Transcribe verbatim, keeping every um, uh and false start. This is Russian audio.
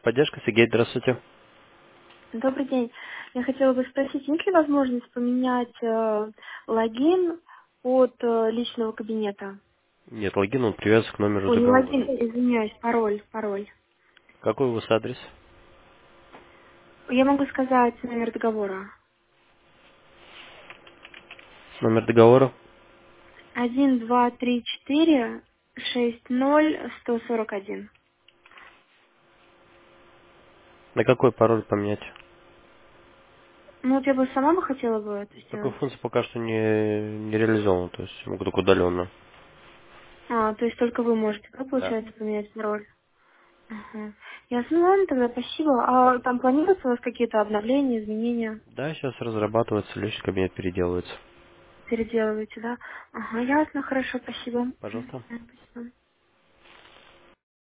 Поддержка, Сергей, здравствуйте. Добрый день. Я хотела бы спросить, есть ли возможность поменять э, логин от э, личного кабинета? Нет, логин, он привязан к номеру Ой, не логин, договора. извиняюсь, пароль, пароль. Какой у вас адрес? Я могу сказать номер договора. Номер договора? Один, два, три, четыре, шесть, ноль, сто сорок один. На какой пароль поменять? Ну вот я бы сама бы хотела бы это Такой сделать. функция пока что не, не реализована, то есть могу только удаленно. А, то есть только вы можете, да, Да. получается, поменять пароль? Ага. Ясно, ну ладно, тогда спасибо. А там планируются у вас какие-то обновления, изменения? Да, сейчас разрабатывается, личный кабинет переделывается. Переделываете, да? Ага, ясно, хорошо, спасибо. Пожалуйста. Мгм, спасибо.